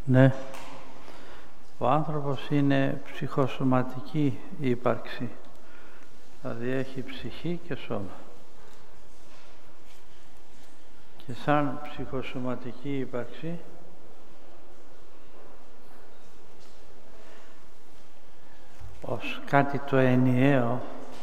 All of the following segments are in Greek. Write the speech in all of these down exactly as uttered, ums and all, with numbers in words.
Ναι. Ο άνθρωπος είναι ψυχοσωματική ύπαρξη. Δηλαδή έχει ψυχή και σώμα. Και σαν ψυχοσωματική ύπαρξη ως κάτι το ενιαίο,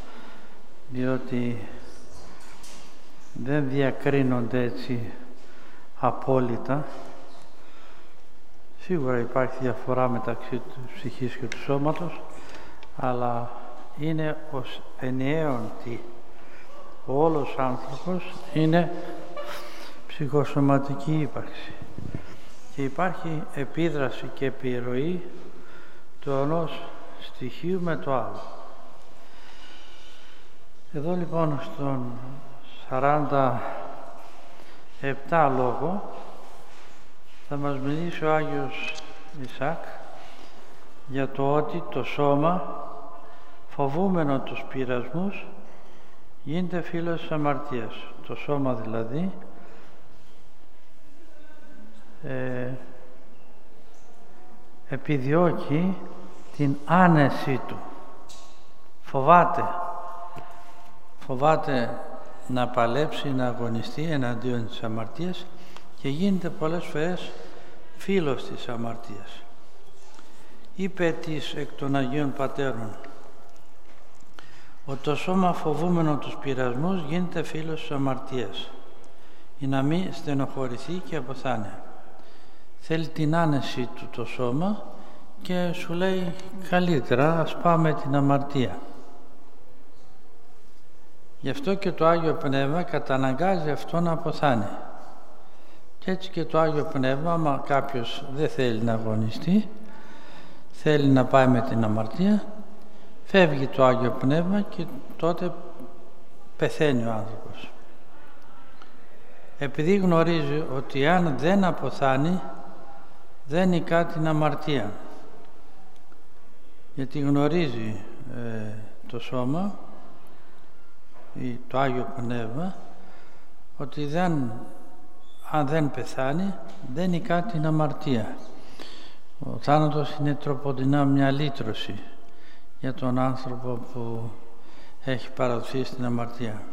διότι δεν διακρίνονται έτσι απόλυτα. Σίγουρα υπάρχει διαφορά μεταξύ του ψυχής και του σώματος, αλλά είναι ως ενιαίον τι. Ο όλος άνθρωπος είναι ψυχοσωματική ύπαρξη και υπάρχει επίδραση και επιρροή του ενός στοιχείου με το άλλο. Εδώ λοιπόν στον σαράντα επτά λόγο θα μας μιλήσει ο Άγιος Ισαάκ για το ότι το σώμα, φοβούμενο τους πειρασμούς, γίνεται φίλος της αμαρτίας. Το σώμα δηλαδή ε, επιδιώκει την άνεση του. Φοβάται. Φοβάται να παλέψει, να αγωνιστεί εναντίον της αμαρτίας και γίνεται πολλές φορές φίλος της αμαρτίας. Είπε της εκ των Αγίων Πατέρων ότι το σώμα φοβούμενο τους πειρασμούς γίνεται φίλος της αμαρτίας, ή να μην στενοχωρηθεί και αποθάνει. Θέλει την άνεση του το σώμα και σου λέει καλύτερα ας πάμε την αμαρτία. Γι' αυτό και το Άγιο Πνεύμα καταναγκάζει αυτό να αποθάνει. Και έτσι και το Άγιο Πνεύμα, άμα κάποιος δεν θέλει να αγωνιστεί, θέλει να πάει με την αμαρτία, φεύγει το Άγιο Πνεύμα και τότε πεθαίνει ο άνθρωπος. Επειδή γνωρίζει ότι αν δεν αποθάνει, δεν νικά την αμαρτία. Γιατί γνωρίζει ε, το σώμα ή το Άγιο Πνεύμα ότι δεν, αν δεν πεθάνει, δεν νικά την αμαρτία. Ο θάνατος είναι τροποντινά μια λύτρωση για τον άνθρωπο που έχει παραδοθεί στην αμαρτία.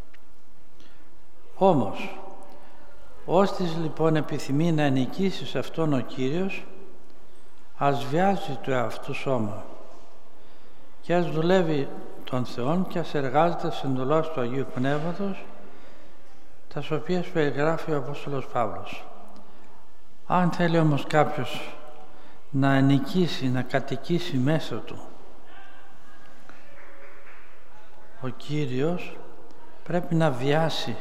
Όμως, όστις λοιπόν επιθυμεί να νικήσει σε αυτόν ο Κύριος, ας βιάζει το εαυτού σώμα και ας δουλεύει τον Θεόν και ας εργάζεται στις εντολές του Αγίου Πνεύματος, τας οποίες περιγράφει ο Απόστολος Παύλος. Αν θέλει όμως κάποιος να νικήσει, να κατοικήσει μέσα του ο Κύριος, πρέπει να βιάσει,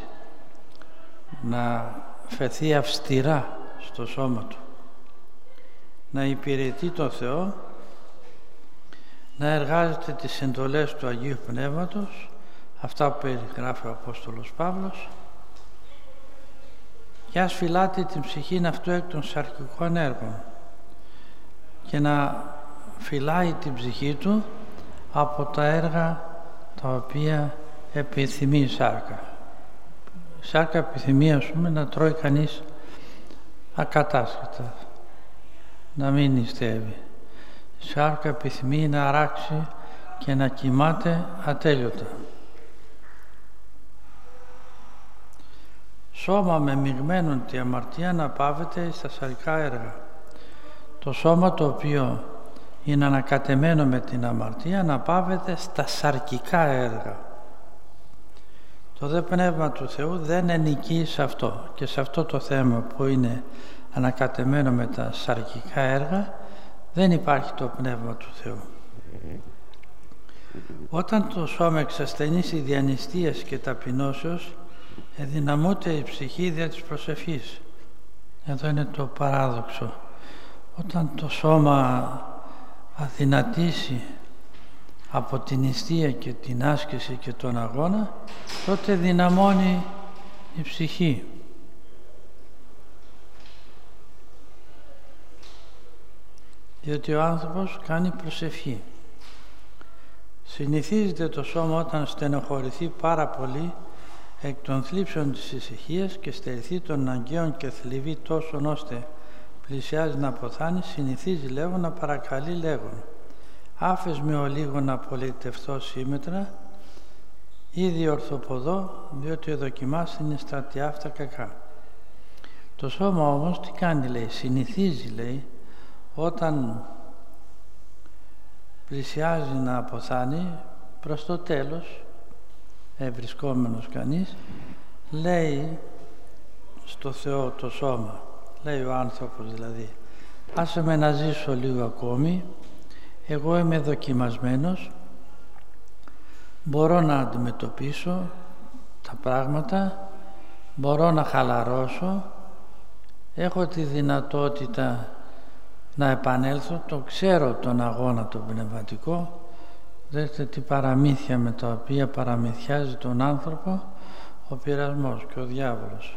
να φεθεί αυστηρά στο σώμα του, να υπηρετεί τον Θεό, να εργάζεται τις εντολές του Αγίου Πνεύματος, αυτά που περιγράφει ο Απόστολος Παύλος, και ας φυλάται την ψυχήν αυτού εκ των σαρκικών έργων και να φυλάει την ψυχή του από τα έργα τα οποία επιθυμεί η σάρκα. Η σάρκα επιθυμεί, ας πούμε, να τρώει κανείς ακατάσχετα, να μην νηστεύει. Η σάρκα επιθυμεί να αράξει και να κοιμάται ατέλειωτα. Σώμα με μειγμένον τη αμαρτία να πάβεται στα σαρκικά έργα. Το σώμα το οποίο είναι ανακατεμένο με την αμαρτία να πάβεται στα σαρκικά έργα. Το δε Πνεύμα του Θεού δεν ενικεί σε αυτό, και σε αυτό το θέμα που είναι ανακατεμένο με τα σαρκικά έργα δεν υπάρχει το Πνεύμα του Θεού. Όταν το σώμα εξασθενήσει διανυστίας και ταπεινώσεως, ενδυναμώται η ψυχή δια της προσευχής. Εδώ είναι το παράδοξο. Όταν το σώμα αδυνατήσει από την νηστεία και την άσκηση και τον αγώνα, τότε δυναμώνει η ψυχή. Διότι ο άνθρωπος κάνει προσευχή. Συνηθίζεται το σώμα όταν στενοχωρηθεί πάρα πολύ εκ των θλίψεων της ησυχίας και στερηθεί των αναγκαίων και θλιβεί τόσον ώστε πλησιάζει να αποθάνει, συνηθίζει λέγον να παρακαλεί λέγον άφες με ο λίγο να πολιτευθώ σύμμετρα, ήδη ορθοποδώ, διότι δοκιμάστην στα τι αυτά κακά. Το σώμα όμως τι κάνει, λέει, συνηθίζει, λέει, όταν πλησιάζει να αποθάνει προς το τέλος, ευρισκόμενος κανείς, λέει στο Θεό το σώμα, λέει ο άνθρωπος δηλαδή, άσε με να ζήσω λίγο ακόμη, εγώ είμαι δοκιμασμένος, μπορώ να αντιμετωπίσω τα πράγματα, μπορώ να χαλαρώσω, έχω τη δυνατότητα να επανέλθω, το ξέρω τον αγώνα τον πνευματικό, δείτε τι παραμύθια με τα οποία παραμυθιάζει τον άνθρωπο ο πειρασμός και ο διάβολος.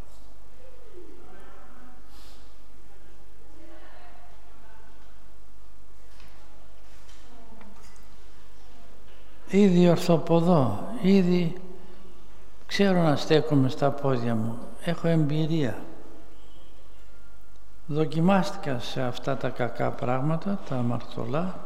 Ήδη ορθοποδώ, ήδη ξέρω να στέκομαι στα πόδια μου, έχω εμπειρία. Δοκιμάστηκα σε αυτά τα κακά πράγματα, τα αμαρτωλά,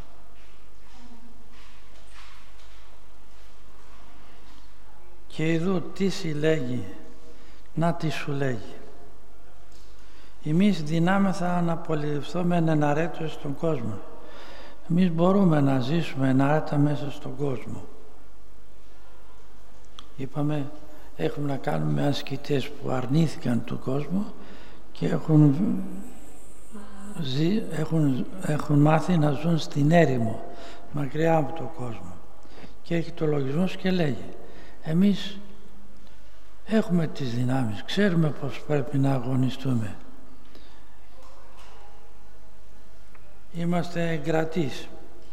και ειδού τι συλλέγει, να τι σου λέγει. Εμείς δυνάμεθα να πολυδευθούμε εναρέτως στον κόσμο. Εμείς μπορούμε να ζήσουμε ενάρετα μέσα στον κόσμο. Είπαμε, έχουμε να κάνουμε ασκητές που αρνήθηκαν τον κόσμο και έχουν, ζει, έχουν, έχουν μάθει να ζουν στην έρημο, μακριά από τον κόσμο. Και έχει το λογισμός και λέγει, εμείς έχουμε τις δυνάμεις, ξέρουμε πως πρέπει να αγωνιστούμε. Είμαστε εγκρατείς.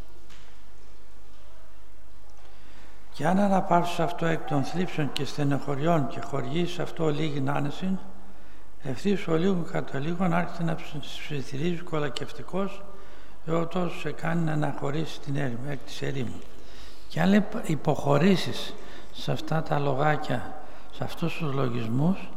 Και αν αναπαύσεις αυτό εκ των θλίψεων και στενοχωριών και χορηγήσεις αυτό λίγην άνεση, ευθύς ο λίγο κατά λίγο να άρχισε να ψιθυρίζει κολακευτικός, εγώ τόσο σε κάνει να αναχωρήσεις την έρημο, εκ της ερήμου. Και αν υποχωρήσεις σε αυτά τα λογάκια, σε αυτούς τους λογισμούς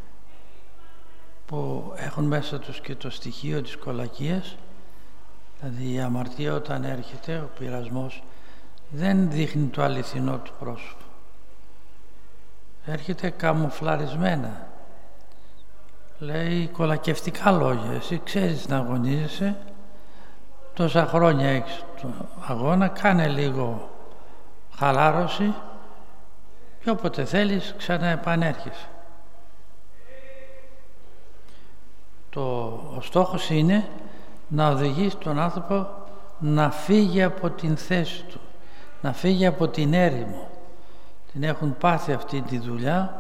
που έχουν μέσα τους και το στοιχείο της κολακίας, δηλαδή η αμαρτία όταν έρχεται, ο πειρασμός δεν δείχνει το αληθινό του πρόσωπο. Έρχεται καμουφλαρισμένα. Λέει κολακευτικά λόγια. Εσύ ξέρεις να αγωνίζεσαι, τόσα χρόνια έχεις τον αγώνα, κάνε λίγο χαλάρωση και όποτε θέλεις ξανά επανέρχεσαι. Το, ο στόχος είναι να οδηγήσει τον άνθρωπο να φύγει από την θέση του, να φύγει από την έρημο. Την έχουν πάθει αυτή τη δουλειά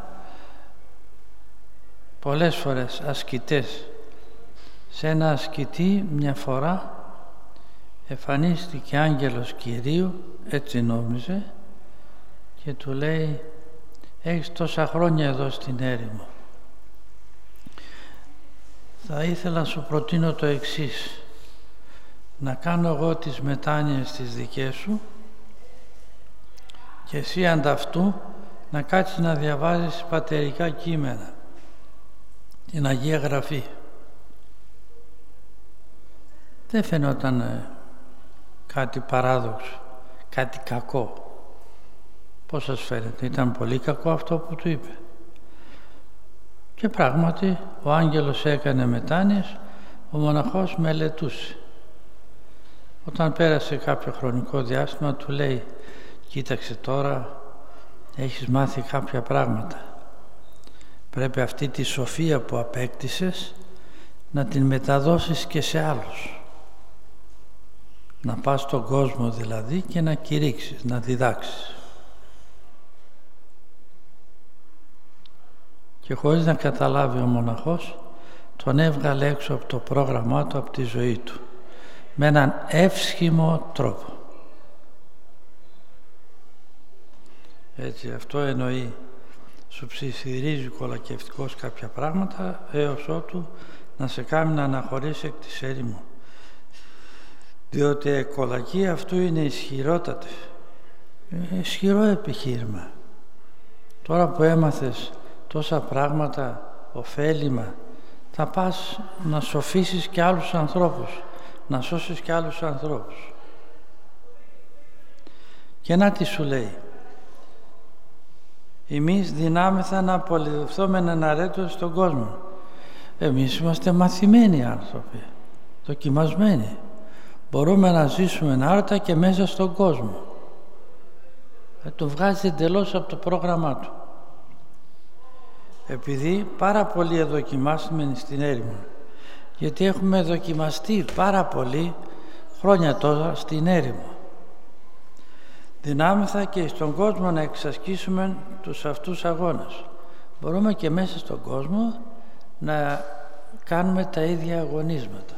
πολλές φορές ασκητές. Σε ένα ασκητή μια φορά εμφανίστηκε άγγελος Κυρίου, έτσι νόμιζε, και του λέει, έχεις τόσα χρόνια εδώ στην έρημο, θα ήθελα να σου προτείνω το εξής, να κάνω εγώ τις μετάνοιες τις δικές σου και εσύ ανταυτού να κάτσεις να διαβάζεις πατερικά κείμενα, την Αγία Γραφή. Δεν φαινόταν ε, κάτι παράδοξο, κάτι κακό. Πώς σας φαίνεται, ήταν πολύ κακό αυτό που του είπε. Και πράγματι ο άγγελος έκανε μετάνοιες, ο μοναχός μελετούσε. Όταν πέρασε κάποιο χρονικό διάστημα του λέει, κοίταξε τώρα, έχεις μάθει κάποια πράγματα. Πρέπει αυτή τη σοφία που απέκτησες να την μεταδώσεις και σε άλλους. Να πας στον κόσμο δηλαδή και να κηρύξεις, να διδάξεις. Και χωρίς να καταλάβει ο μοναχός, τον έβγαλε έξω από το πρόγραμμά του, από τη ζωή του, με έναν εύσχυμο τρόπο. Έτσι, αυτό εννοεί, σου ψιθυρίζει κολακευτικός κάποια πράγματα, έως ότου να σε κάνει να αναχωρήσει εκ της έρημου. Διότι η κολακία αυτού είναι ισχυρότατη, ισχυρό επιχείρημα. Τώρα που έμαθες τόσα πράγματα, ωφέλιμα, θα πας να σοφίσεις και άλλους ανθρώπους, να σώσεις και άλλους ανθρώπους. Και να τι σου λέει. Εμείς δυνάμεθα να απολυθούμε εναρέτως στον κόσμο. Εμείς είμαστε μαθημένοι άνθρωποι, δοκιμασμένοι. Μπορούμε να ζήσουμε ενάρετα και μέσα στον κόσμο. Ε, το βγάζει εντελώς από το πρόγραμμά του. Επειδή πάρα πολύ δοκιμάσουμε στην έρημο. Γιατί έχουμε δοκιμαστεί πάρα πολύ χρόνια τώρα στην έρημο. Δυνάμεθα και στον κόσμο να εξασκήσουμε τους αυτούς αγώνες. Μπορούμε και μέσα στον κόσμο να κάνουμε τα ίδια αγωνίσματα.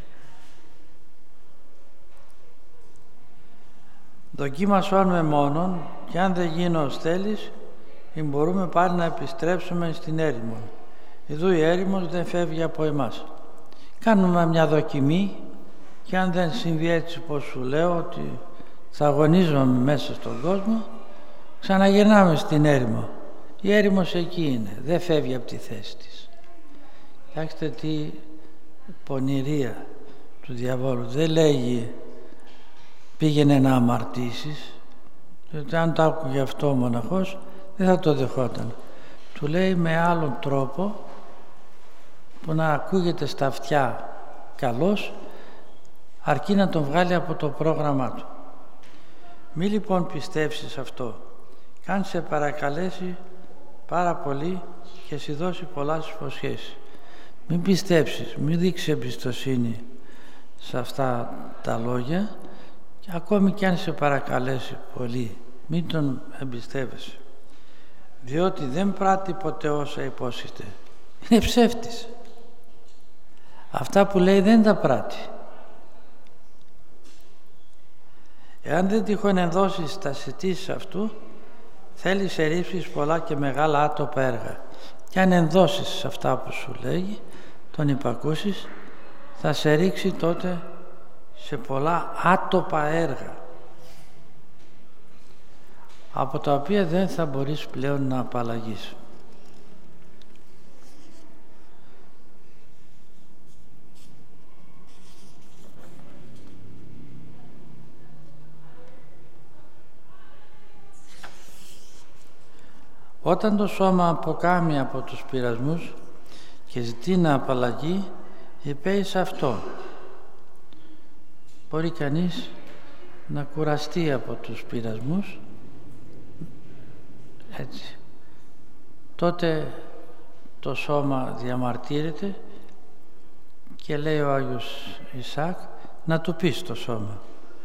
Δοκίμασόνουμε μόνον και αν δεν γίνει ως θέλεις, μπορούμε πάλι να επιστρέψουμε στην έρημο. Εδώ η έρημος δεν φεύγει από εμάς. Κάνουμε μια δοκιμή και αν δεν συμβεί έτσι πως σου λέω ότι θα αγωνίζομαι μέσα στον κόσμο, ξαναγυρνάμε στην έρημο. Η έρημος εκεί είναι, δεν φεύγει από τη θέση της. Κοιτάξτε τι πονηρία του διαβόλου. Δεν λέγει πήγαινε να αμαρτήσεις, διότι αν το άκουγε αυτό ο μοναχός δεν θα το δεχόταν. Του λέει με άλλον τρόπο που να ακούγεται στα αυτιά καλός, αρκεί να τον βγάλει από το πρόγραμμά του. Μη λοιπόν πιστεύσεις αυτό. Καν σε παρακαλέσει πάρα πολύ και σου δώσει πολλά υποσχέσεις. Μην πιστέψεις, μην δείξεις εμπιστοσύνη σε αυτά τα λόγια και ακόμη κι αν σε παρακαλέσει πολύ, μην τον εμπιστεύεσαι. Διότι δεν πράττει ποτέ όσα υπόσχεται. Είναι ψεύτης. Αυτά που λέει δεν τα πράττει. Εάν δεν τυχόν ενδώσεις τα συζητήσεις αυτού, θέλει σε ρίψεις πολλά και μεγάλα άτοπα έργα. Και αν ενδώσεις αυτά που σου λέγει, τον υπακούσεις, θα σε ρίξει τότε σε πολλά άτοπα έργα, από τα οποία δεν θα μπορείς πλέον να απαλλαγείς. Όταν το σώμα αποκάμει από τους πειρασμούς και ζητεί να απαλλαγεί, υπέεις αυτό. Μπορεί κανείς να κουραστεί από τους πειρασμούς, έτσι. Τότε το σώμα διαμαρτύρεται και λέει ο Άγιος Ισαάκ να του πει στο σώμα: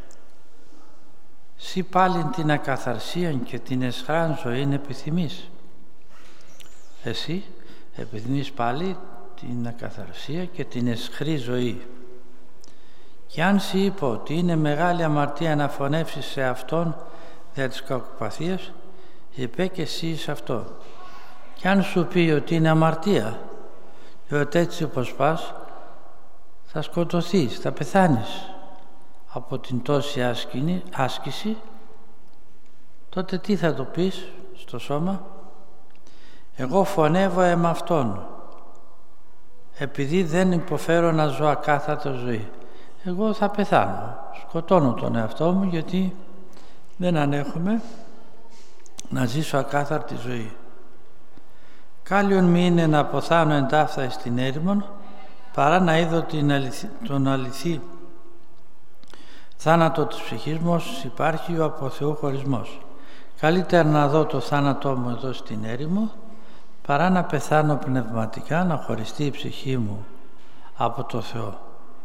«Συ πάλιν την ακαθαρσία και την εσχράν ζωήν επιθυμείς». Εσύ επιθυμείς πάλι την ακαθαρσία και την εσχρή ζωή. Και αν σου είπω ότι είναι μεγάλη αμαρτία να φωνεύσεις σε Αυτόν δια της κακοπαθίας, είπε και εσύ σε αυτό. Και αν σου πει ότι είναι αμαρτία και ότι έτσι όπως πας θα σκοτωθείς, θα πεθάνεις από την τόση άσκηση, τότε τι θα το πεις στο σώμα? Εγώ φωνεύω εμ' Αυτόν, επειδή δεν υποφέρω να ζω ακάθαρτα ζωή. Εγώ θα πεθάνω, σκοτώνω τον εαυτό μου, γιατί δεν ανέχομαι να ζήσω ακάθαρτη ζωή. Κάλλιον μη είναι να αποθάνω εντάφθα στην έρημον, παρά να είδω την αληθι... τον αληθή θάνατο της ψυχής μου, όσους υπάρχει ο από Θεού χωρισμός. Καλύτερα να δω το θάνατό μου εδώ στην έρημο, παρά να πεθάνω πνευματικά, να χωριστεί η ψυχή μου από το Θεό.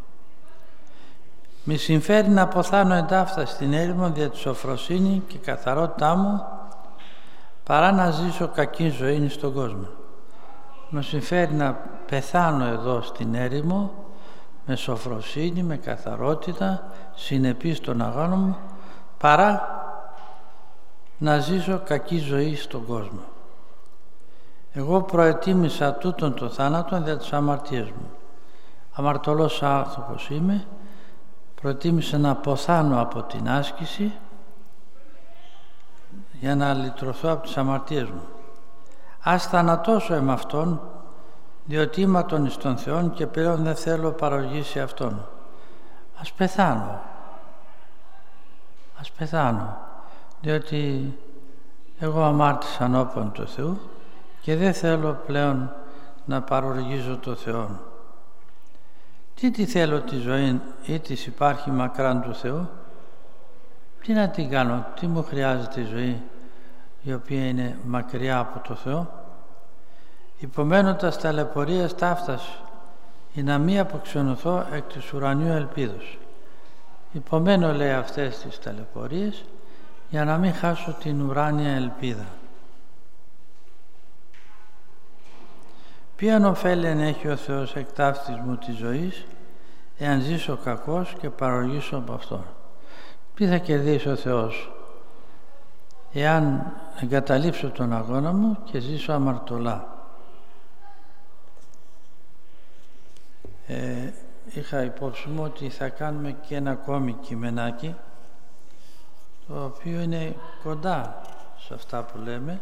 Μη συμφέρει να αποθάνω εντάφτα στην έρημο δια τη σοφροσύνη και καθαρότητά μου, παρά να ζήσω κακή ζωή στον κόσμο. Με συμφέρει να πεθάνω εδώ στην έρημο με σοφροσύνη, με καθαρότητα, συνεπή στον αγώνα μου, παρά να ζήσω κακή ζωή στον κόσμο. Εγώ προετοίμησα τούτον το θάνατο για τις αμαρτίες μου. Αμαρτωλός άνθρωπος είμαι, προετοίμησα να αποθάνω από την άσκηση για να λυτρωθώ από τις αμαρτίες μου. Ας θανατώσω εμ' Αυτόν διότι ήμαρτον εις τον Θεόν και πλέον δεν θέλω παροργή σε Αυτόν. Ας πεθάνω. Ας πεθάνω, διότι εγώ αμάρτησα ενώπιον του Θεού και δεν θέλω πλέον να παροργίζω το Θεό. Τι τη θέλω τη ζωή ή της υπάρχει μακράν του Θεού? Τι να την κάνω, τι μου χρειάζεται η ζωή η οποία είναι μακριά από το Θεό? Υπομένοντας ταλαιπωρίας ταύτας, ή να μη αποξενωθώ εκ της ουρανίου ελπίδος. Υπομένω, λέει, αυτές τις ταλαιπωρίες για να μην χάσω την ουράνια ελπίδα. Ποιαν ωφέλιαν έχει ο Θεός εκ ταύτης μου της ζωής, εάν ζήσω κακός και παροργήσω από Αυτόν? Τι θα κερδίσει ο Θεός εάν εγκαταλείψω τον αγώνα μου και ζήσω αμαρτωλά? Ε, είχα υπόψη μου ότι θα κάνουμε και ένα ακόμη κειμενάκι, το οποίο είναι κοντά σε αυτά που λέμε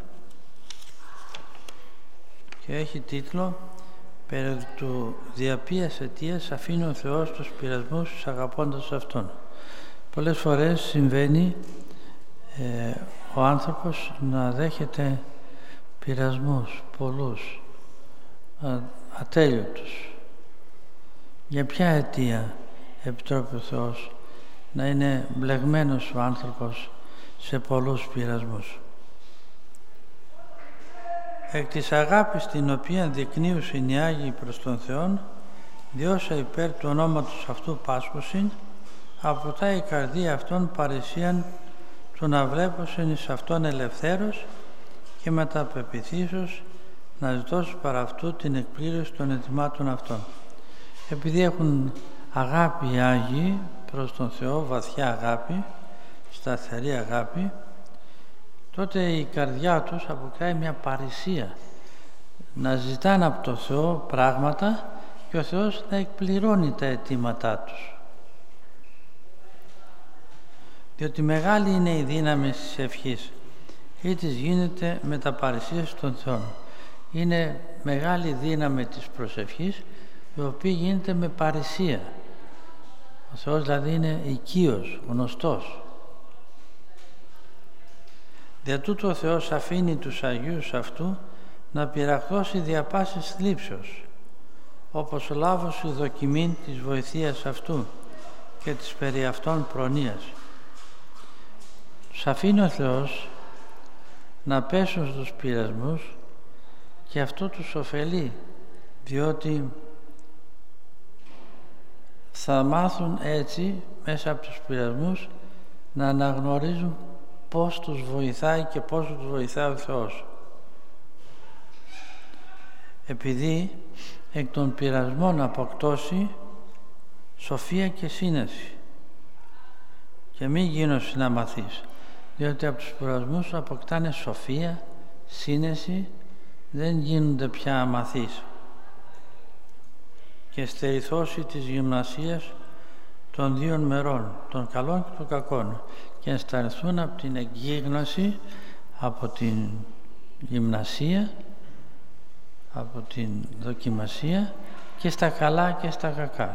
και έχει τίτλο «Περί του δια ποίας αιτίας αφήνει ο Θεός τους πειρασμούς τους αγαπώντας Αυτόν». Πολλές φορές συμβαίνει ε, ο άνθρωπος να δέχεται πειρασμούς πολλούς, α, ατέλειωτους. Για ποια αιτία επιτρέπει ο Θεός να είναι μπλεγμένος ο άνθρωπος σε πολλούς πειρασμούς? Εκ της αγάπης την οποία δεικνύουσιν οι Άγιοι προς τον Θεόν, διόσα υπέρ του ονόματος αυτού πάσχουσιν, αποτάει η καρδία αυτών παρησίαν του να βλέπωσιν εις αυτόν ελευθέρως και μετά πεποιθήσεως να ζητώσουν παρά αυτού την εκπλήρωση των αιτημάτων αυτών. Επειδή έχουν αγάπη οι Άγιοι προς τον Θεό, βαθιά αγάπη, σταθερή αγάπη, τότε η καρδιά τους αποκτάει μια παρησία να ζητάνε από τον Θεό πράγματα και ο Θεός να εκπληρώνει τα αιτήματά τους. Διότι μεγάλη είναι η δύναμη της ευχής, ή της γίνεται με τα παρησίες των Θεών. Είναι μεγάλη δύναμη της προσευχής, η οποία γίνεται με παρησία. Ο Θεός δηλαδή είναι οικείος, γνωστός. Δια τούτο ο Θεός αφήνει τους Αγίους αυτού να πειραχθώσει δια πάσης θλίψεως, όπως λάβος η δοκιμήν της βοηθείας αυτού και της περί αυτών προνοίας. Τους αφήνει ο Θεός να πέσουν στους πειρασμούς και αυτό τους ωφελεί, διότι θα μάθουν έτσι μέσα από τους πειρασμούς να αναγνωρίζουν πώς τους βοηθάει και πώς τους βοηθάει ο Θεός. Επειδή εκ των πειρασμών αποκτώσει σοφία και σύνεση και μην γίνωσαι να μαθείς, διότι από τους πειρασμούς αποκτάνε σοφία, σύνεση, δεν γίνονται πια αμαθείς, και στερηθώσει της γυμνασίας των δύο μερών, των καλών και των κακών, και ενσταλθούν από την εκγύγνωση, από την γυμνασία, από την δοκιμασία και στα καλά και στα κακά.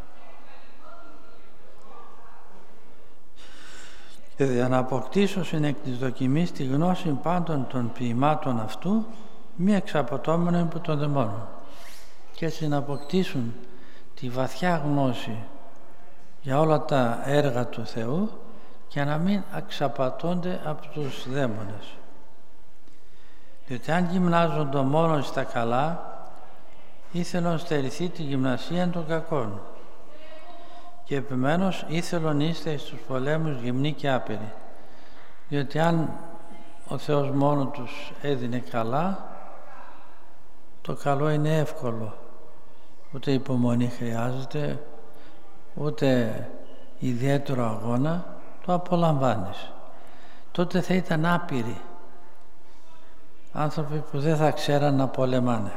Και για να αποκτήσω συνεκ της δοκιμής τη γνώση πάντων των ποιημάτων αυτού, μη εξαπατώμενο υπό των δαιμόνων, και έτσι να αποκτήσουν τη βαθιά γνώση για όλα τα έργα του Θεού και να μην αξαπατώνται από τους δαίμονες. Διότι αν γυμνάζονται μόνο στα καλά, ήθελον στερηθεί τη γυμνασία των κακών, και επομένως ήθελον είστε στους πολέμους γυμνοί και άπειροι. Διότι αν ο Θεός μόνο τους έδινε καλά, το καλό είναι εύκολο. Ούτε υπομονή χρειάζεται, ούτε ιδιαίτερο αγώνα, το απολαμβάνεις. Τότε θα ήταν άπειροι, άνθρωποι που δεν θα ξέραν να πολεμάνε.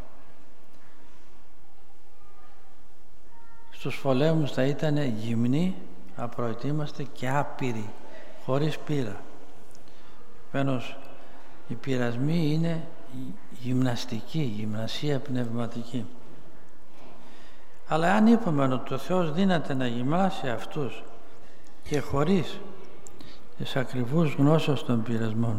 Στους πολέμους θα ήταν γυμνοί, απροετοίμαστοι και άπειροι, χωρίς πείρα. Επομένως, οι πειρασμοί είναι γυμναστική, γυμνασία πνευματική. Αλλά αν είπαμε ότι ο Θεός δύναται να γυμνάσει αυτούς και χωρίς τις ακριβούς γνώσεις των πειρασμών,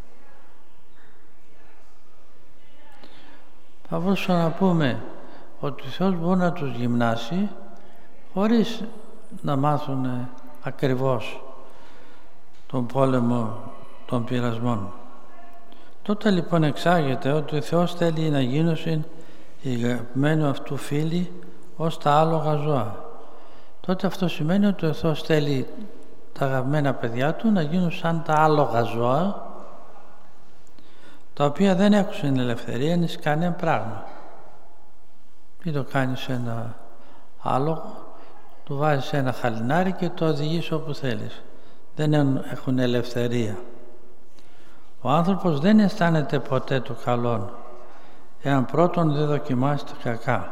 θα μπορούσαμε να πούμε ότι ο Θεός μπορεί να τους γυμνάσει χωρίς να μάθουν ακριβώς τον πόλεμο των πειρασμών. Τότε λοιπόν εξάγεται ότι ο Θεός θέλει να γίνουν οι αγαπημένοι αυτού φίλοι ως τα άλογα ζώα. Τότε αυτό σημαίνει ότι ο Θεός θέλει τα αγαπημένα παιδιά του να γίνουν σαν τα άλογα ζώα, τα οποία δεν έχουν την ελευθερία να κανένα πράγμα. Τι το κάνεις ένα άλογο, του βάζεις ένα χαλινάρι και το οδηγείς όπου θέλεις. Δεν έχουν ελευθερία. Ο άνθρωπος δεν αισθάνεται ποτέ το καλό εάν πρώτον δεν δοκιμάσει τα κακά.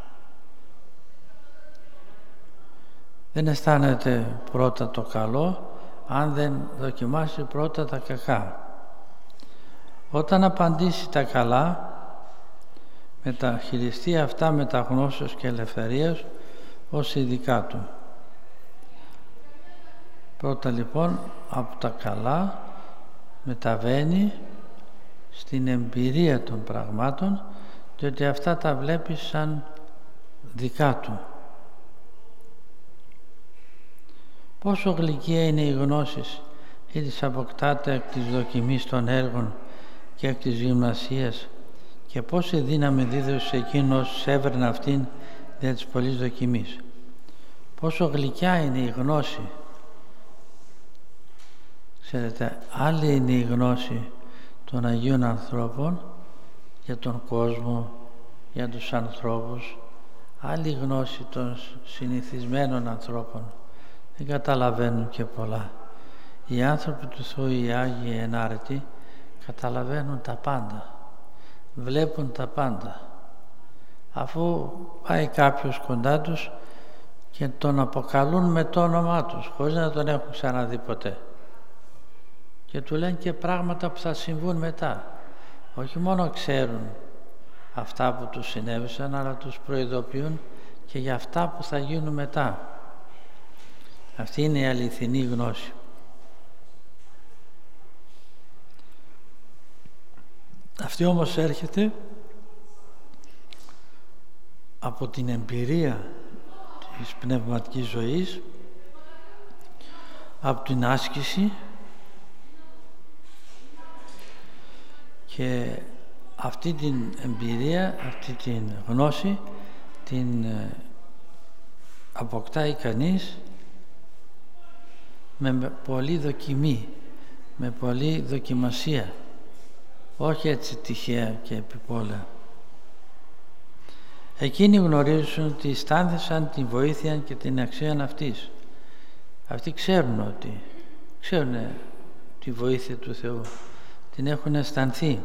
Δεν αισθάνεται πρώτα το καλό αν δεν δοκιμάσει πρώτα τα κακά. Όταν απαντήσει τα καλά, μεταχειριστεί αυτά με τα γνώσεως και ελευθερίας ως ειδικά του. Πρώτα λοιπόν από τα καλά μεταβαίνει στην εμπειρία των πραγμάτων, διότι αυτά τα βλέπει σαν δικά του. Πόσο γλυκία είναι η γνώση ή της αποκτάται εκ της δοκιμής των έργων και εκ της γυμνασίας, και πόση δύναμη δίδωσε σε εκείνος έβρενε αυτήν δια της πολλής δοκιμής. Πόσο γλυκιά είναι η γνώση. Ξέρετε, άλλη είναι η γνώση των Αγίων ανθρώπων για τον κόσμο, για τους ανθρώπους, άλλη γνώση των συνηθισμένων ανθρώπων. Δεν καταλαβαίνουν και πολλά. Οι άνθρωποι του Θεού, οι Άγιοι ενάρετοι, καταλαβαίνουν τα πάντα, βλέπουν τα πάντα. Αφού πάει κάποιος κοντά τους και τον αποκαλούν με το όνομά τους, χωρίς να τον έχουν ξαναδεί ποτέ. Και του λένε και πράγματα που θα συμβούν μετά. Όχι μόνο ξέρουν αυτά που τους συνέβησαν, αλλά τους προειδοποιούν και για αυτά που θα γίνουν μετά. Αυτή είναι η αληθινή γνώση. Αυτή όμως έρχεται από την εμπειρία της πνευματικής ζωής, από την άσκηση, και αυτή την εμπειρία, αυτή την γνώση την αποκτάει κανείς με πολλή δοκιμή, με πολλή δοκιμασία, όχι έτσι τυχαία και επιπόλαια. Εκείνοι γνωρίζουν ότι αισθάνθησαν την βοήθεια και την αξία αυτής. Αυτοί ξέρουν ότι, ξέρουν τη βοήθεια του Θεού, την έχουν αισθανθεί.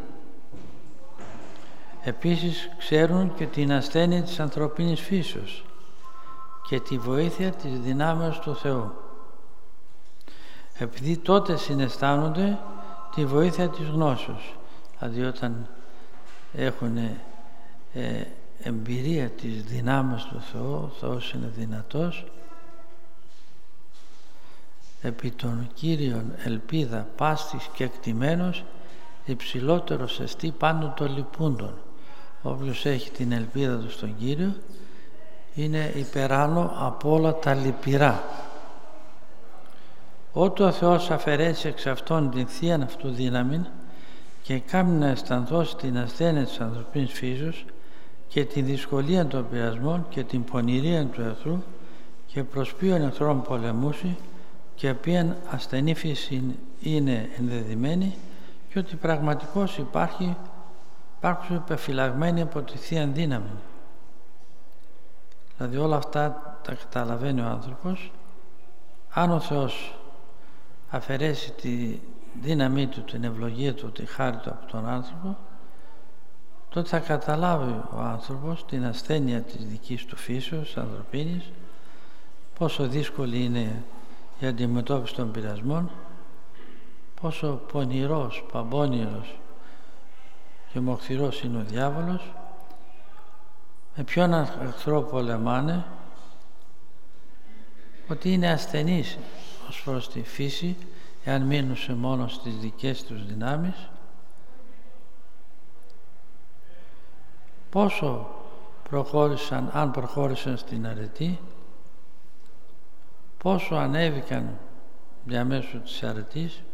Επίσης ξέρουν και την ασθένεια της ανθρωπίνης φύσεως και τη βοήθεια της δυνάμεως του Θεού. Επειδή τότε συναισθάνονται τη βοήθεια της γνώσεως, δηλαδή όταν έχουν ε, εμπειρία της δυνάμεως του Θεού, ο Θεός είναι δυνατός, επί των Κύριων ελπίδα πάστης και εκτιμένος, υψηλότερος εστί πάνω των λυπούντων. Όποιος έχει την ελπίδα του στον Κύριο είναι υπεράνω από όλα τα λυπηρά. Ότου ο Θεός αφαιρέσει εξ αυτών την θείαν αυτού δύναμη και κάνει να αισθανθώσει την ασθένεια της ανθρωπίνης φύσεως και τη δυσκολία των πειρασμών και την πονηρία του εχθρού, και προς ποιον εχθρόν πολεμούσει και ποιον ασθενή φύση είναι ενδεδειμένη, και ότι πραγματικώς υπάρχει, υπάρχουν υπεφυλαγμένοι από τη θεία δύναμη. Δηλαδή όλα αυτά τα καταλαβαίνει ο άνθρωπος. Αν ο Θεός αφαιρέσει τη δύναμή του, την ευλογία του, τη χάρη του από τον άνθρωπο, τότε θα καταλάβει ο άνθρωπος την ασθένεια της δικής του φύσεως ανθρωπίνης, πόσο δύσκολη είναι η αντιμετώπιση των πειρασμών, πόσο πονηρός, παμπώνηρος και μοχθηρός είναι ο διάβολος. Με ποιον εχθρό πολεμάνε? Ότι είναι ασθενείς ως προς τη φύση, εάν μείνουν σε μόνο στις δικές τους δυνάμεις. Πόσο προχώρησαν, αν προχώρησαν στην αρετή, πόσο ανέβηκαν διαμέσου της αρετής,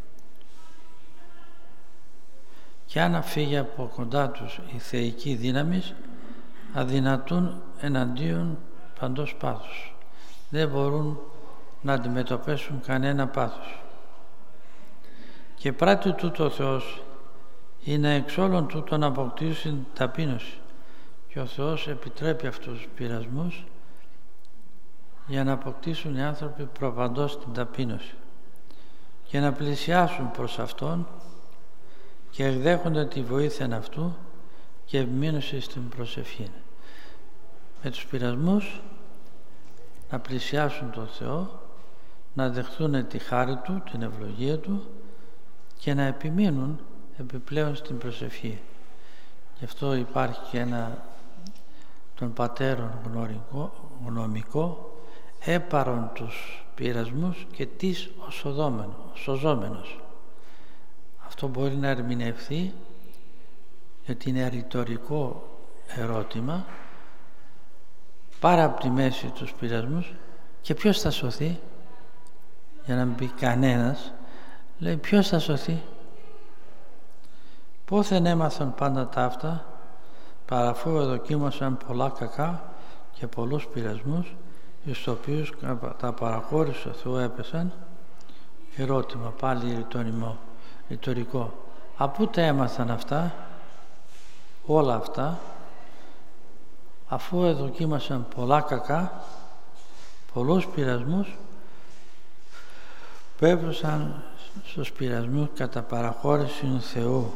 και αν φύγει από κοντά τους η θεϊκή δύναμη, αδυνατούν εναντίον παντός πάθους. Δεν μπορούν να αντιμετωπίσουν κανένα πάθος. Και πράττει τούτο ο Θεός είναι εξ όλων τούτων να αποκτήσουν ταπείνωση, και ο Θεός επιτρέπει αυτούς τους πειρασμούς για να αποκτήσουν οι άνθρωποι προπαντός την ταπείνωση και να πλησιάσουν προς Αυτόν και εκδέχονται τη βοήθεια Αυτού και επιμείνωση στην προσευχή. Με τους πειρασμούς να πλησιάσουν τον Θεό, να δεχθούν τη χάρη Του, την ευλογία Του και να επιμείνουν επιπλέον στην προσευχή. Γι' αυτό υπάρχει και ένα των πατέρων γνωρικό, γνωμικό, έπαρον τους πειρασμούς και τις σωζόμενος. Αυτό μπορεί να ερμηνευθεί, γιατί είναι ρητορικό ερώτημα, πάρα από τη μέση τους πειρασμούς, και ποιος θα σωθεί? Για να μην πει κανένας, λέει ποιος θα σωθεί? Πόθεν έμαθαν πάντα ταύτα, παραφού εδοκίμασαν πολλά κακά και πολλούς πειρασμούς, εις οποίους τα παραχώρησε ο Θεού έπεσαν. Ερώτημα πάλι ρητορικό. Από τα έμαθαν αυτά, όλα αυτά, αφού εδοκίμασαν πολλά κακά, πολλούς πειρασμούς, πέφτωσαν στους πειρασμούς κατά παραχώρηση του Θεού.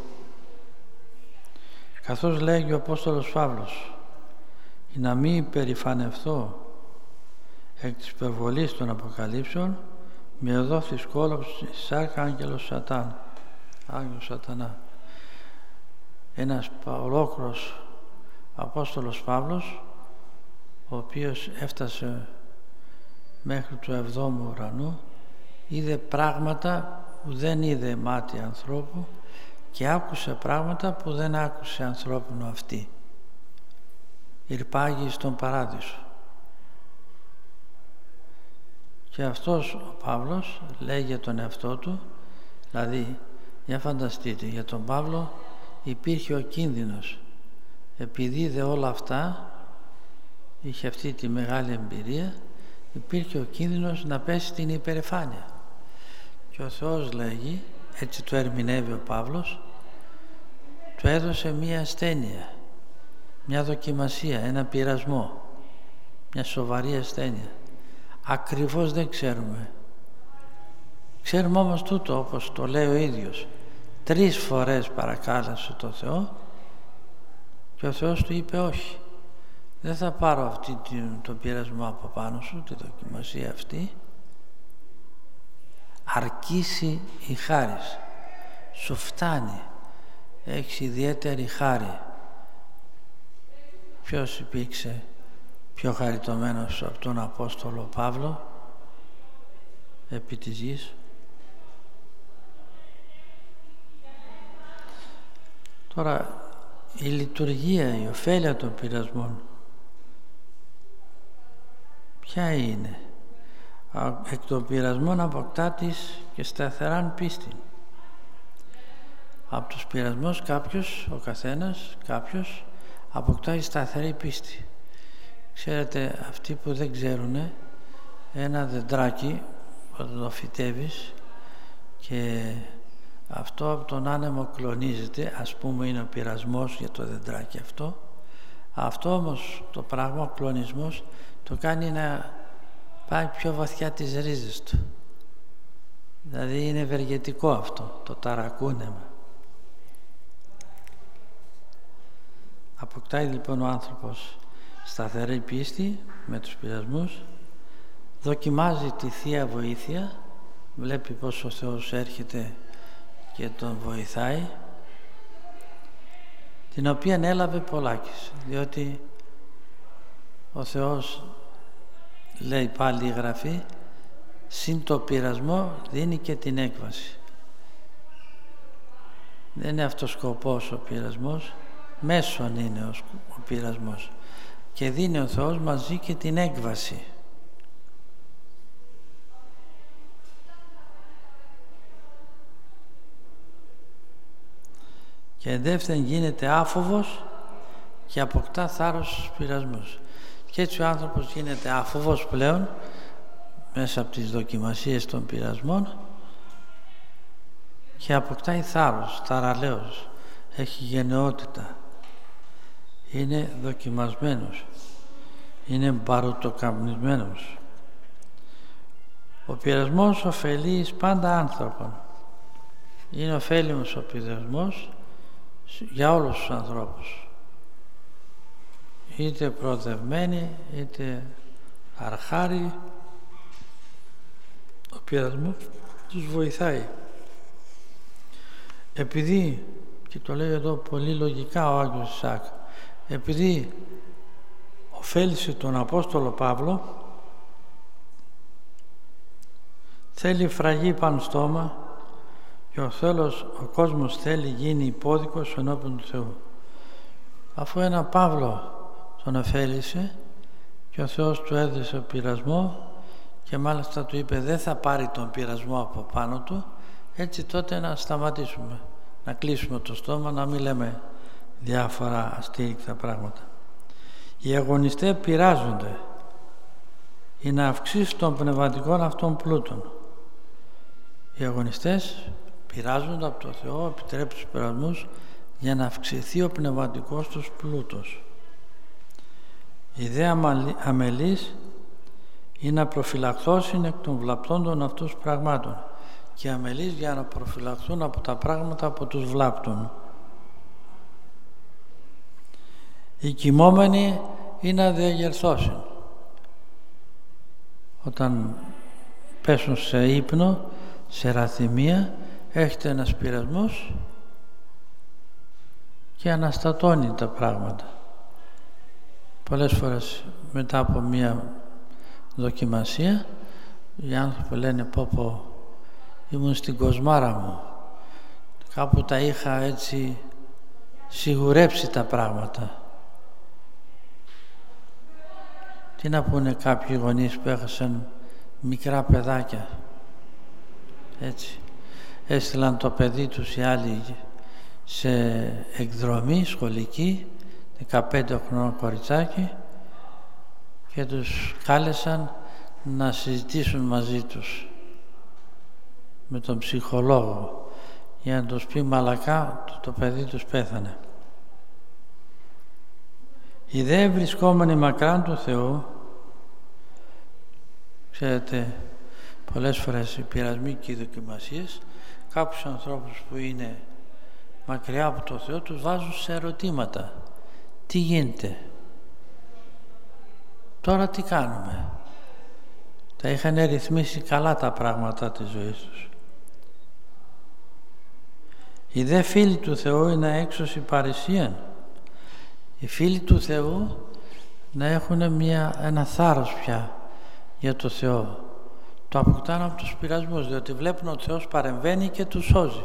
Καθώς λέγει ο Απόστολος Παύλος, «Η να μην υπερηφανευθώ εκ της υπερβολής των Αποκαλύψεων, με εδόθη σκόλοψη σάρκα άγγελος Σατάν». Άγγελος Σατανά. Ένας ολόκληρος Απόστολος Παύλος, ο οποίος έφτασε μέχρι του εβδόμου ουρανού, είδε πράγματα που δεν είδε μάτι ανθρώπου και άκουσε πράγματα που δεν άκουσε ανθρώπινο αυτή. Ηρπάγει στον παράδεισο. Και αυτός ο Παύλος λέει για τον εαυτό του, δηλαδή, για φανταστείτε, για τον Παύλο υπήρχε ο κίνδυνος, επειδή είδε όλα αυτά, είχε αυτή τη μεγάλη εμπειρία, υπήρχε ο κίνδυνος να πέσει στην υπερηφάνεια. Και ο Θεός λέγει, έτσι το ερμηνεύει ο Παύλος, του έδωσε μία ασθένεια, μια δοκιμασία, ένα πειρασμό, μια σοβαρή ασθένεια. Ακριβώς δεν ξέρουμε. Ξέρουμε όμως τούτο, όπως το λέει ο ίδιος. Τρεις φορές παρακάλεσε το Θεό και ο Θεός του είπε όχι. Δεν θα πάρω αυτή τον πειρασμό από πάνω σου, τη δοκιμασία αυτή. Αρκίσει η χάρις. Σου φτάνει. Έχεις ιδιαίτερη χάρη. Ποιος υπήρξε πιο χαριτωμένος από τον Απόστολο Παύλο επί της γης? Τώρα η λειτουργία, η ωφέλεια των πειρασμών ποια είναι? Εκ των πειρασμών αποκτάτης και σταθεράν πίστη. Από τους πειρασμούς κάποιος, ο καθένας, κάποιος αποκτάει σταθερή πίστη. Ξέρετε, αυτοί που δεν ξέρουν, ένα δεντράκι όταν το φυτεύεις και αυτό από τον άνεμο κλονίζεται, ας πούμε είναι ο πειρασμός για το δεντράκι αυτό. Αυτό όμως το πράγμα, ο κλονισμός, το κάνει να πάει πιο βαθιά τις ρίζες του. Δηλαδή είναι ευεργετικό αυτό, το ταρακούνεμα. Αποκτάει λοιπόν ο άνθρωπος σταθερή πίστη με τους πειρασμούς, δοκιμάζει τη Θεία Βοήθεια, βλέπει πως ο Θεός έρχεται και τον βοηθάει την οποία έλαβε πολλάκις, διότι ο Θεός, λέει πάλι η Γραφή, συν το πειρασμό δίνει και την έκβαση. Δεν είναι αυτός σκοπός ο πειρασμός, μέσον είναι ο, ο πειρασμός, και δίνει ο Θεός μαζί και την έκβαση. Και εντεύθεν γίνεται άφοβος και αποκτά θάρρος στους πειρασμούς. Και έτσι ο άνθρωπος γίνεται άφοβος πλέον μέσα από τις δοκιμασίες των πειρασμών και αποκτάει θάρρος, θαραλέος, έχει γενναιότητα, είναι δοκιμασμένος, είναι μπαρουτοκαπνισμένος. Ο πειρασμός ωφελεί εις πάντα άνθρωπον. Είναι ωφέλιμος ο πειρασμός για όλους τους ανθρώπους, είτε προοδευμένοι είτε αρχάριοι. Ο πειρασμός τους βοηθάει, επειδή, και το λέει εδώ πολύ λογικά ο Άγιος Ισαάκ, επειδή ωφέλησε τον Απόστολο Παύλο, θέλει φραγή πάνω στόμα, και ο θέλος, ο κόσμος θέλει γίνει υπόδικος ενώπιον του Θεού. Αφού ένα Παύλο τον ωφέλησε και ο Θεός του έδωσε πειρασμό και μάλιστα του είπε δεν θα πάρει τον πειρασμό από πάνω του, έτσι τότε να σταματήσουμε, να κλείσουμε το στόμα, να μην λέμε διάφορα αστήρικτα πράγματα. Οι αγωνιστές πειράζονται ή να αυξήσουν τον πνευματικών αυτών πλούτων. Οι αγωνιστές πειράζονται από το Θεό, επιτρέπει τους πειρασμούς για να αυξηθεί ο πνευματικός τους πλούτος. Η δε αμελής είναι να προφυλαχθώσουν εκ των βλαπτών αυτούς πραγμάτων, και αμελείς για να προφυλαχθούν από τα πράγματα που τους βλάπτουν. Οι κοιμόμενοι είναι να διαγερθώσουν. Όταν πέσουν σε ύπνο, σε ραθυμία, έχετε ένας πειρασμός και αναστατώνει τα πράγματα. Πολλές φορές μετά από μία δοκιμασία οι άνθρωποι λένε πω πω ήμουν στην κοσμάρα μου, κάπου τα είχα έτσι σιγουρέψει τα πράγματα. Τι να πούνε κάποιοι γονείς που έχασαν μικρά παιδάκια, έτσι έστειλαν το παιδί τους οι άλλοι σε εκδρομή σχολική, δεκαπέντε χρονών κοριτσάκι, και τους κάλεσαν να συζητήσουν μαζί τους με τον ψυχολόγο για να τους πει μαλακά το, το παιδί τους πέθανε. Οι δε βρισκόμενοι μακράν του Θεού, ξέρετε, πολλές φορές οι πειρασμοί και οι δοκιμασίες κάποιους ανθρώπους που είναι μακριά από το Θεό τους βάζουν σε ερωτήματα. Τι γίνεται, τώρα τι κάνουμε? Τα είχαν ρυθμίσει καλά τα πράγματα της ζωής τους. Οι δε φίλοι του Θεού είναι έξωση παρησίαν. Οι φίλοι του Θεού να έχουν μια, ένα θάρρος πια για το Θεό. Το αποκτάνε από τους πειρασμούς, διότι βλέπουν ότι ο Θεός παρεμβαίνει και τους σώζει.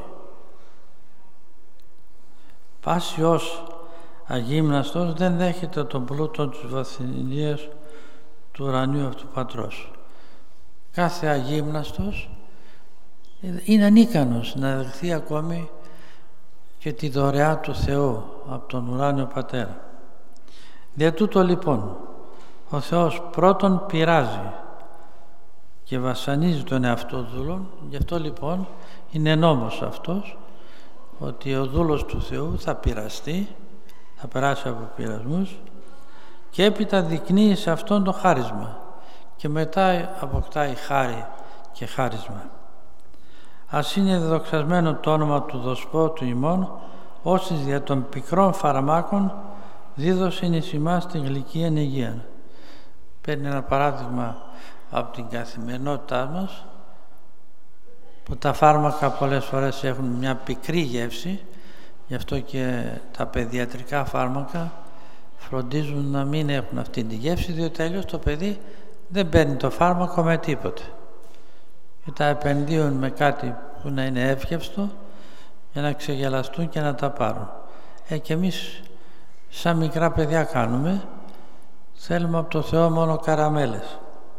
Πάση ως αγύμναστος δεν δέχεται τον πλούτο της βασιλείας του ουρανίου αυτού Πατρός. Κάθε αγύμναστος είναι ανίκανος να δεχθεί ακόμη και τη δωρεά του Θεού από τον ουράνιο Πατέρα. Δια τούτο λοιπόν ο Θεός πρώτον πειράζει και βασανίζει τον εαυτό δούλον. Γι' αυτό λοιπόν είναι νόμος αυτός, ότι ο δούλος του Θεού θα πειραστεί, θα περάσει από πειρασμούς, και έπειτα δεικνύει σε αυτόν το χάρισμα και μετά αποκτάει χάρη και χάρισμα. Ας είναι δοξασμένο το όνομα του Δοσπότου ημών, όσοι δια των πικρών φαρμάκων δίδωσιν εις ημάς την γλυκία υγεία. Παίρνει ένα παράδειγμα από την καθημερινότητά μας, που τα φάρμακα πολλές φορές έχουν μια πικρή γεύση, Γι' αυτό και τα παιδιατρικά φάρμακα φροντίζουν να μην έχουν αυτή τη γεύση, διότι αλλιώς το παιδί δεν παίρνει το φάρμακο με τίποτε. Και τα επενδύουν με κάτι που να είναι εύγευστο για να ξεγελαστούν και να τα πάρουν. Ε, και εμείς σαν μικρά παιδιά κάνουμε, θέλουμε από το Θεό μόνο καραμέλες.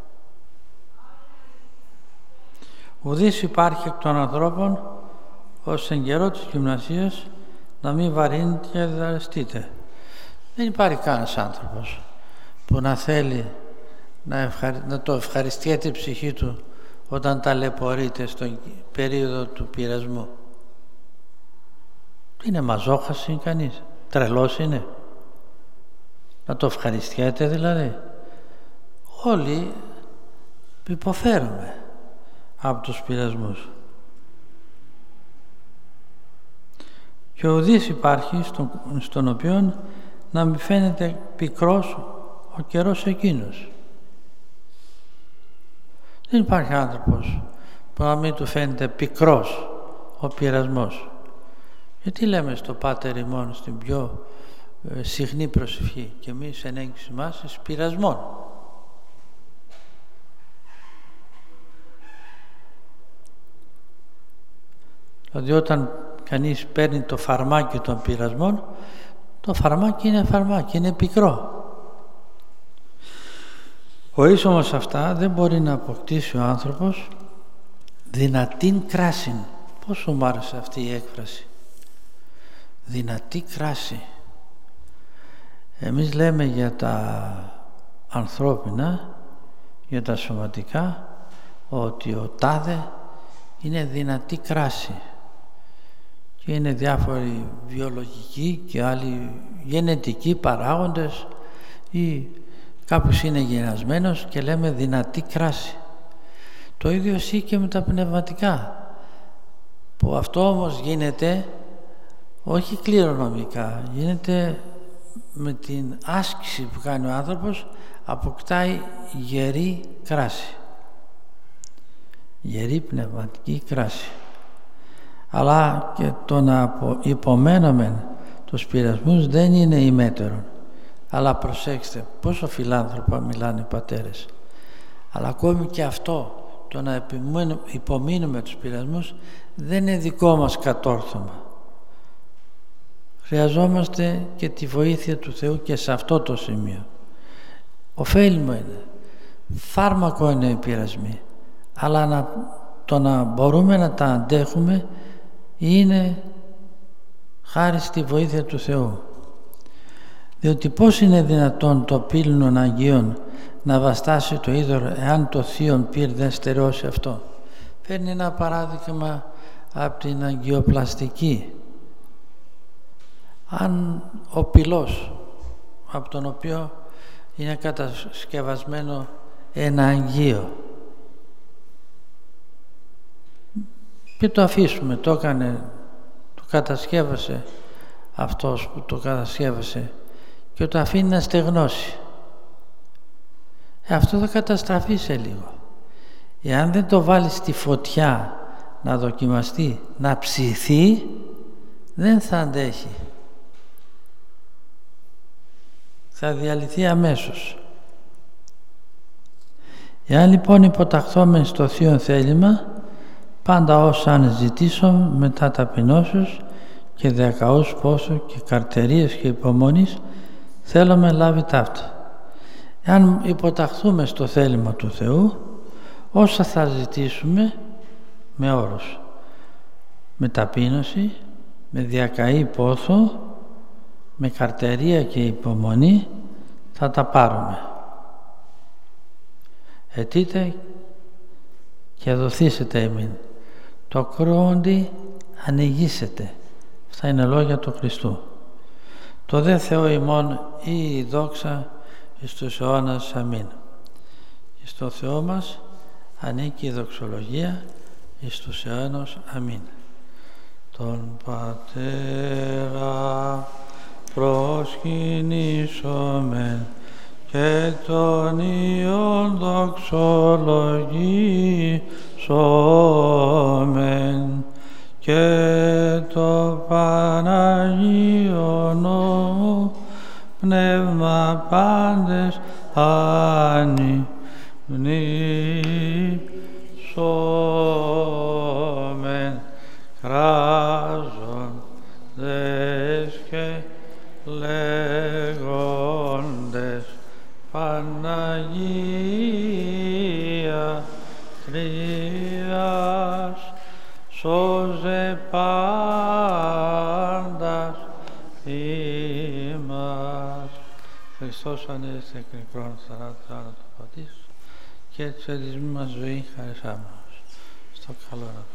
Ουδής υπάρχει εκ των ανθρώπων ως εν καιρό της γυμνασίας να μην βαρύνει και δραστείτε. Δεν υπάρχει κανένας άνθρωπος που να θέλει να, ευχαρι... να το ευχαριστιέται η ψυχή του όταν ταλαιπωρείται στον περίοδο του πειρασμού. Είναι μαζόχας είναι κανείς, τρελός είναι. Να το ευχαριστιέται δηλαδή. Όλοι υποφέρουμε από τους πειρασμούς. Και ουδής υπάρχει στον, στον οποίον να μην φαίνεται πικρός ο καιρός εκείνος. Δεν υπάρχει άνθρωπος που να μην του φαίνεται πικρός ο πειρασμός. Γιατί λέμε στο Πάτερ ημών στην πιο ε, συχνή προσευχή και εμείς εν έγκυση μας εις πειρασμών. Δηλαδή όταν κανείς παίρνει το φαρμάκι των πειρασμών, το φαρμάκι είναι φαρμάκι, είναι πικρό. Χωρίς όμως αυτά δεν μπορεί να αποκτήσει ο άνθρωπος δυνατήν κράσιν. Πόσο μου άρεσε αυτή η έκφραση. Δυνατή κράση. Εμείς λέμε για τα ανθρώπινα, για τα σωματικά, ότι ο τάδε είναι δυνατή κράση. Και είναι διάφοροι βιολογικοί και άλλοι γενετικοί παράγοντες ή κάποιος είναι γεννασμένος και λέμε δυνατή κράση. Το ίδιο ισχύει και με τα πνευματικά, που αυτό όμως γίνεται όχι κληρονομικά, γίνεται με την άσκηση που κάνει ο άνθρωπος, αποκτάει γερή κράση, γερή πνευματική κράση. Αλλά και το να υπομένουμε τους πειρασμούς δεν είναι ημέτερον. Αλλά προσέξτε πόσο φιλάνθρωπα μιλάνε οι πατέρες. Αλλά ακόμη και αυτό, το να υπομείνουμε τους πειρασμούς, δεν είναι δικό μας κατόρθωμα. Χρειαζόμαστε και τη βοήθεια του Θεού και σε αυτό το σημείο. Ωφέλιμο είναι. Φάρμακο είναι οι πειρασμοί. Αλλά να, το να μπορούμε να τα αντέχουμε είναι χάρη στη βοήθεια του Θεού. Διότι πώς είναι δυνατόν το πύληνον Αγίων να βαστάσει το είδωρο εάν το θείον πυρ δεν στερεώσει αυτό. Παίρνει ένα παράδειγμα από την αγγειοπλαστική. Αν ο πυλός από τον οποίο είναι κατασκευασμένο ένα αγγείο και το αφήσουμε, το έκανε, το κατασκεύασε αυτός που το κατασκεύασε και το αφήνει να στεγνώσει, ε, αυτό θα καταστραφεί σε λίγο. Εάν δεν το βάλει στη φωτιά να δοκιμαστεί, να ψηθεί, δεν θα αντέχει, θα διαλυθεί αμέσως. Εάν λοιπόν υποταχθόμεν στο θείον θέλημα, πάντα όσα αν ζητήσω μετά ταπεινώσεως και διακαούς πόσο και καρτερίες και υπομονής θέλουμε λάβει ταύτα. Εάν υποταχθούμε στο θέλημα του Θεού, όσα θα ζητήσουμε με όρος, με ταπείνωση, με διακαή πόθο, με καρτερία και υπομονή θα τα πάρουμε. Αιτείτε και δοθήσετε εμήν. Το κρόντι ανοιγήσετε. Αυτά είναι λόγια του Χριστού. Το δε Θεό ημών ή η δόξα εις τους αιώνας. Αμήν. Και στο Θεό μας ανήκει η δοξολογία εις τους αιώνας. Αμήν. Τον Πατέρα προσκυνήσομεν και τον Υιόν δοξολογήσομεν και το Παναγίον Πνεύμα πάντες ανυμνήσομεν, κράζοντες και λέγοντες Παναγία Κρυάς, σώζε πάντας ημάς. Χριστός ανέστη εκ νεκρών θανάτου το πατήσου και της ελισμής μας ζωή χαρισά μας. Στο καλό να